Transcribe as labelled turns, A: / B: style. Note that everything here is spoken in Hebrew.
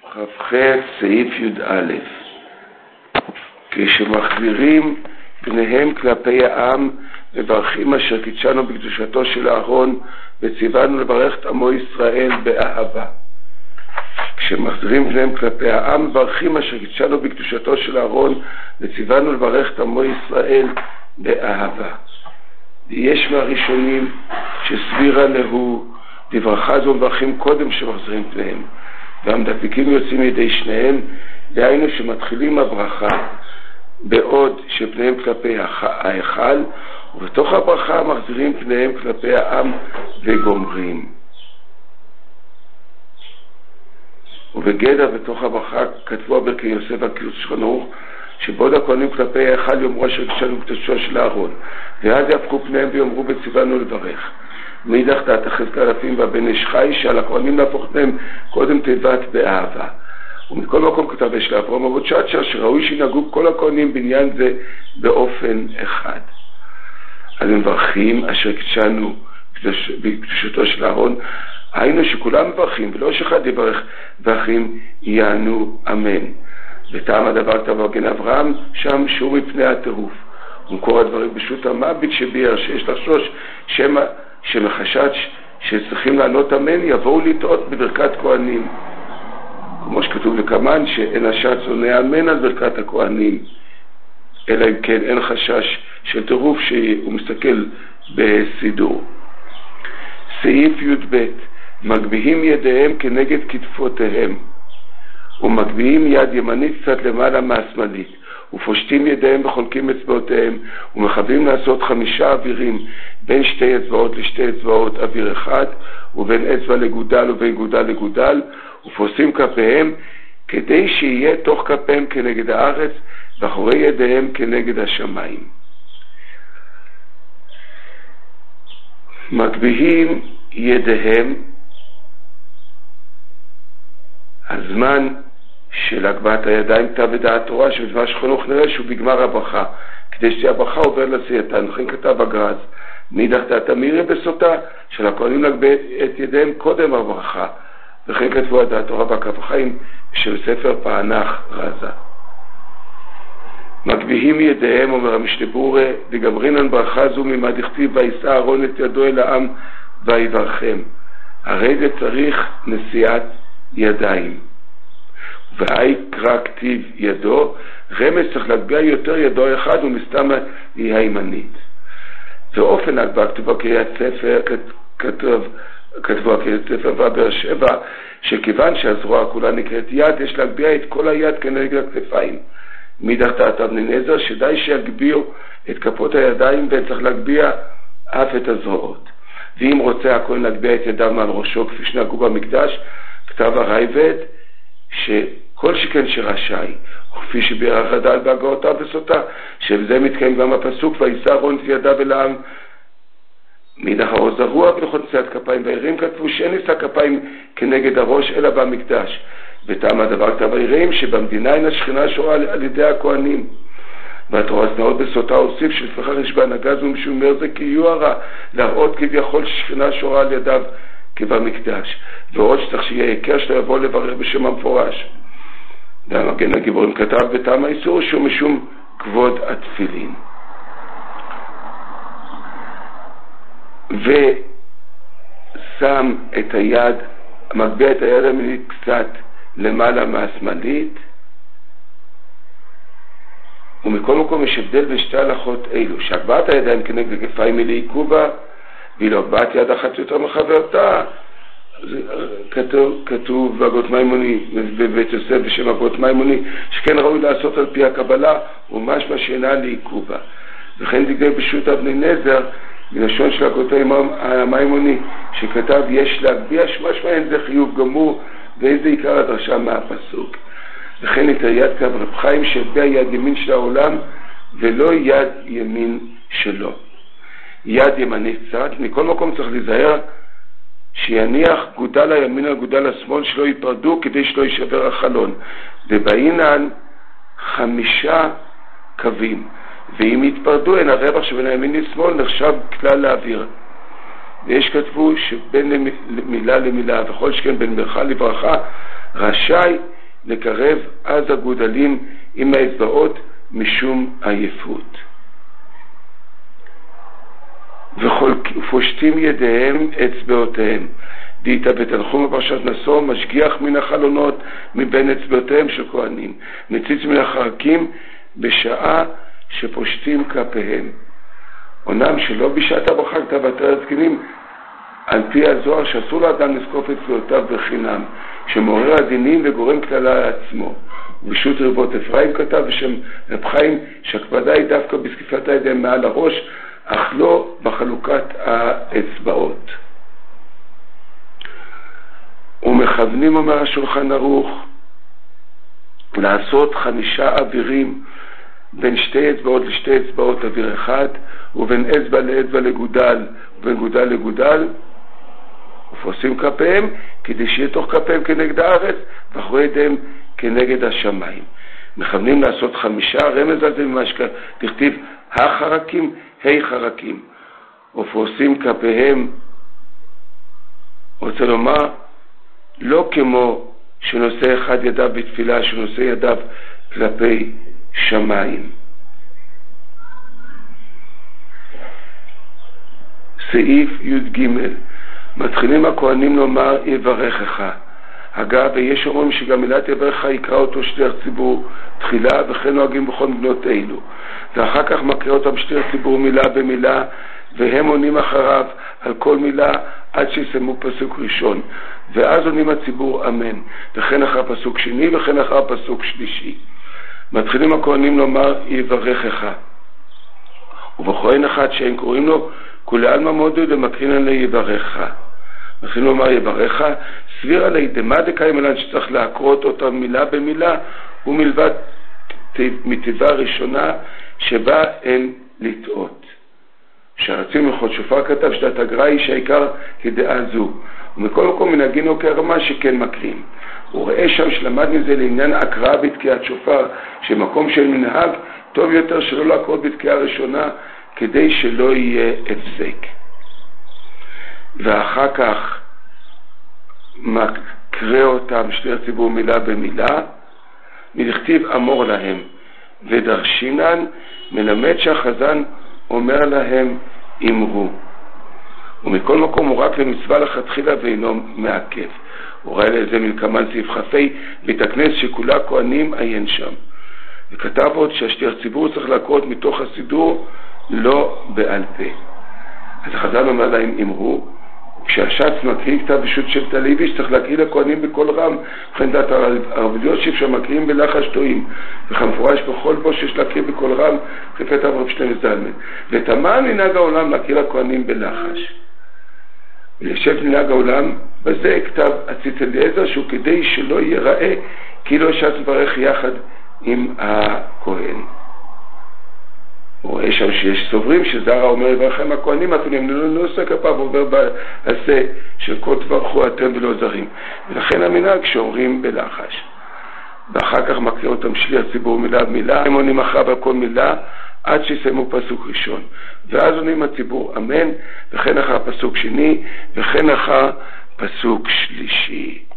A: כ"ח סעיף י"א. כשמחזירים פניהם כלפי העם מברכים אשר קידשנו בקדושתו של אהרון וציוונו לברך את עמו ישראל באהבה. כשמחזירים פניהם כלפי העם מברכים אשר קידשנו בקדושתו של אהרון וציוונו לברך את עמו ישראל באהבה. יש מהראשונים שסבירה להו דברכה זו מברכים קודם שמחזירים פניהם, והמדפיקים יוצאים ידי שניהם, דהיינו שמתחילים הברכה בעוד שפניהם כלפי ההיכל, ובתוך הברכה מחזירים פניהם כלפי העם וגומרים. ובגדע בתוך הברכה כתבו הברכי יוסף והקידוש חנוך, שבעוד הכהנים כלפי ההיכל יאמרו אשר קידשנו בקדושתו של אהרון, ואז יהפכו פניהם ויאמרו בציוונו לברך. מאידך דעת החזקאל אלפים והבן איש חי, שעל הכהנים להפוך פניהם קודם תיבת באהבה. ומכל מקום כתב יש לאברהם אבות שצ'ר שראוי שינהגו כל הכהנים בעניין זה באופן אחד. אז מברכים אשר קידשנו בקדושתו של אהרון, היינו שכולם מברכים ולא שאחד יברך, ואחים יענו אמן. וטעם הדבר כתב הגן אברהם שם שור מפני הטירוף. ומקור הדברים בשו"ת המביט שביאר שיש לחשוש שמחשש שצריכים לענות אמן יבואו לטעות בברכת כהנים, כמו שכתוב לקמן שאין השץ עונה אמן על ברכת הכהנים, אלא אם כן אין חשש של טירוף שהוא מסתכל בסידור. סעיף י"ב. מגביהים ידיהם כנגד כתפותיהם, ומגביהים יד ימנית קצת למעלה מהשמאלית, ופושטים ידיהם וחולקים אצבעותיהם, ומחווים לעשות 5 אווירים, בין 2 אצבעות ל2 אצבעות אוויר אחד, ובין אצבע לגודל ובין גודל לגודל, ופוסים כפיהם כדי שיהיה תוך כפיהם כנגד הארץ, ואחורי ידיהם כנגד השמיים. מגביהים ידיהם, הזמן של הגבהת הידיים תא בדעת תורה שבדבש חנוך נראה שהוא בגמר הברכה, כדי שתהיה הברכה עובר לסייתן. לכן כתב הגרז מאידך דעת אמירי בסוטה של הכהנים להגביה את ידיהם קודם הברכה, וכן כתבו הדעת תורה והקו החיים של ספר פענח רזה. מגביהים ידיהם, אומר המשנה וגמרינן ברכה זו ממה דכתיב וישא אהרון את ידו אל העם ויברכם. הרי זה צריך נשיאת ידיים, והי קרא כתיב ידו, רמז צריך להגביה יותר ידו אחד ומסתם היא הימנית. ואופן ההגביה כתובה קריאת ספר, כתבו קריאת ספר ובאר שבע, שכיוון שהזרוע כולה נקראת יד, יש להגביה את כל היד כנגד הכתפיים. מאידך דעת אבני נזר שדי שיגביהו את כפות הידיים וצריך להגביה אף את הזרועות. ואם רוצה הכהן להגביה את ידיו מעל ראשו כפי שנהגו במקדש, כתב הרייבד שכל שכן שרשאי, וכפי שביאר החדל בהגהותיו וסוטה, שבזה מתקיים גם הפסוק וישא אהרון את ידיו אל העם. מאידך העוז הרוח ולכל נשיאת כפיים והיראים כתבו שאין נישא כפיים כנגד הראש אלא במקדש. וטעם הדבר כתב היראים שבמדינה אין השכינה שורה על ידי הכהנים. והתורה הסנאות בסוטה הוסיף שלפיכך יש בהנהגה זו משום אומר זה כי יוהרה להראות כביכול שכינה שורה על ידיו כבמקדש, ועוד שצריך שיהיה עיקר שלו יבוא לברך בשם המפורש. והמגן הגיבורים כתב בטעם האיסור שהוא משום כבוד התפילין. ושם את היד, מגביה את היד המינית קצת למעלה מהשמאלית, ומכל מקום יש הבדל בין שתי הלכות אלו, שהגבהת הידיים כנגד הכתפיים היא לעיכובה, ואילו הגבהת יד אחת יותר מחברתה, כתוב בהגות מימוני, בבית יוסף בשם הגות מימוני, שכן ראוי לעשות על פי הקבלה, ומשמע שאינה לעיכובה. וכן דגלי בשו"ת אבני נזר, בלשון של הגות המימוני, שכתב יש להגביה שמשמע אין זה חיוב גמור, ואיזה עיקר הדרשה מהפסוק. וכן את היד כתב רב חיים שהגביה יד ימין של העולם, ולא יד ימין שלו. יד ימנית קצת, מכל מקום צריך להיזהר שיניח גודל הימין על גודל השמאל שלא ייפרדו כדי שלא יישבר החלון. ובעינן 5 קווים, ואם יתפרדו אין הרווח שבין הימין לשמאל נחשב כלל לאוויר. ויש כתבו שבין מילה למילה וכל שכן בין ברכה לברכה רשאי לקרב אז הגודלים עם האצבעות משום עייפות. ופושטים ידיהם אצבעותיהם. דהייתא בתנחום בפרשת נשוא, משגיח מן החלונות מבין אצבעותיהם של כהנים, מציץ מן החרקים בשעה שפושטים כפיהם. אומנם שלא בשעת הברכה כתב עטרת זקנים, על פי הזוהר שאסור לאדם לזקוף אצבעותיו בחינם, שמעורר הדינים וגורם כללה לעצמו. ובשו"ת רבות אפרים כתב בשם רב חיים שהקפדה היא דווקא בזקיפת הידיים מעל הראש, אך לא בחלוקת האצבעות. ומכוונים, אומר השולחן ערוך, לעשות 5 אווירים בין 2 אצבעות ל2 אצבעות אוויר אחד, ובין אצבע לאצבע לגודל ובין גודל לגודל, ופוסים כפיהם כדי שיהיה תוך כפיהם כנגד הארץ ואחורי ידיהם כנגד השמיים. מכוונים לעשות 5, רמז על זה ממש תכתיב החרקים, חרקים, ופוסים כפיהם, רוצה לומר, לא כמו שנושא אחד ידיו בתפילה, שנושא ידיו כלפי שמיים. סעיף י"ג, מתחילים הכהנים לומר יברכך. אגב, ויש אומרים שגם מילת יברכך יקרא אותו שליח ציבור תחילה, וכן נוהגים בכל מדינות אלו, ואחר כך מקרא אותם שליח ציבור מילה במילה, והם עונים אחריו על כל מילה עד שיסיימו פסוק ראשון, ואז עונים הציבור אמן, וכן אחר פסוק שני וכן אחר פסוק שלישי. מתחילים הכהנים לומר יברכך, ובכהן אחד שאין קוראים לו כולי עלמא מודו דמקרין עלי יברכך. מתחילים לומר יברכך, סביר עלי דמה דקאי מלן שצריך להקרות אותה מילה במילה, ומלבד מטבע ראשונה שבה אין לטעות. שרצים מלכות שופר כתב שדת הגר"א היא שהעיקר כדעה זו, ומכל מקום מנהגינו כרמה שכן מקרים. הוא ראה שם שלמד מזה לעניין הקראה בתקיעת שופר, שמקום של מנהג טוב יותר שלא להקרות בתקיעה ראשונה, כדי שלא יהיה הפסק. ואחר כך מקרא אותם שליח ציבור מילה במילה, מלכתיב אמור להם ודרשינן, מלמד שהחזן אומר להם אמרו. ומכל מקום הוא רק למצווה לכתחילה ואינו מעכב. הוא ראה לזה מלקמן סעיף חפי בית הכנסת שכולה כהנים עיין שם, וכתב עוד שהשליח ציבור צריך להקרות מתוך הסידור, לא בעל פה. אז החזן אומר להם אמרו, כשהשץ מקריא כתב בשו"ת שבט הלוי שצריך להקריא לכהנים בקול רם, וכן דעת הרב אלישיב שמקריאים בלחש טועים, וכמפורש בכל בו שיש להקריא בקול רם, כתב רב שלמה זלמן. ותמה מנהג העולם להקריא לכהנים בלחש. ולשב מנהג העולם, בזה כתב הציץ אליעזר, שהוא כדי שלא ייראה כאילו השץ מברך יחד עם הכהן. הוא רואה שם שיש סוברים שזרע אומר יברכם הכהנים אפילו לא עושה כפיו, עובר בעשה של כל תברכו אתם ולא זרים, ולכן המנהג שאומרים בלחש. ואחר כך מקריא אותם שליח ציבור מילה במילה, הם עונים אחריו על כל מילה עד שיסיימו פסוק ראשון, ואז עונים הציבור אמן, וכן אחר פסוק שני וכן אחר פסוק שלישי.